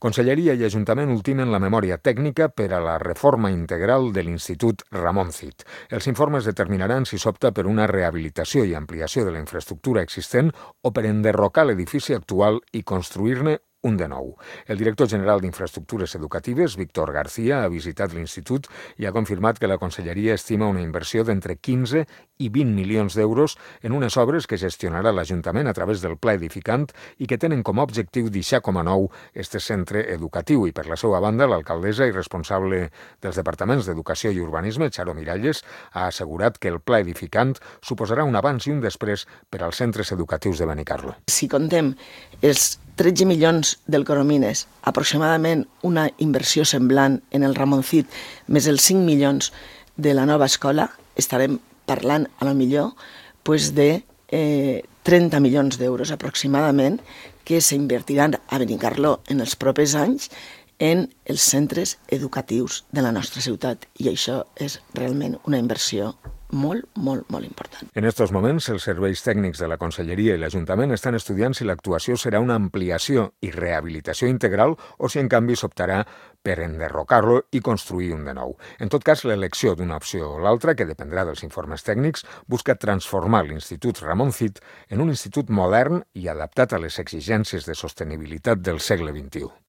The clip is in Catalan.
Conselleria i Ajuntament ultimen la memòria tècnica per a la reforma integral de l'Institut Ramon Cid. Els informes determinaran si s'opta per una rehabilitació i ampliació de la infraestructura existent o per enderrocar l'edifici actual i construir-ne un de nou. El director general d'Infraestructures Educatives, Víctor García, ha visitat l'institut i ha confirmat que la Conselleria estima una inversió d'entre 15 i 20 milions d'euros en unes obres que gestionarà l'Ajuntament a través del Pla Edificant i que tenen com a objectiu deixar com a nou este centre educatiu. I per la seva banda, l'alcaldessa i responsable dels departaments d'Educació i Urbanisme, Charo Miralles, ha assegurat que el Pla Edificant suposarà un abans i un després per als centres educatius de Benicarló. Si contem els 13 milions del Coromines, aproximadament una inversió semblant en el Ramon Cid, més els 5 milions de la nova escola, estarem parlant a lo millor de 30 milions d'euros aproximadament que s'invertiran a Benicarló en els propers anys en els centres educatius de la nostra ciutat. I això és realment una inversió molt important. En aquests moments, els serveis tècnics de la Conselleria i l'Ajuntament estan estudiant si l'actuació serà una ampliació i rehabilitació integral o si, en canvi, s'optarà per enderrocar-lo i construir un de nou. En tot cas, l'elecció d'una opció o l'altra, que dependrà dels informes tècnics, busca transformar l'Institut Ramon Cid en un institut modern i adaptat a les exigències de sostenibilitat del segle XXI.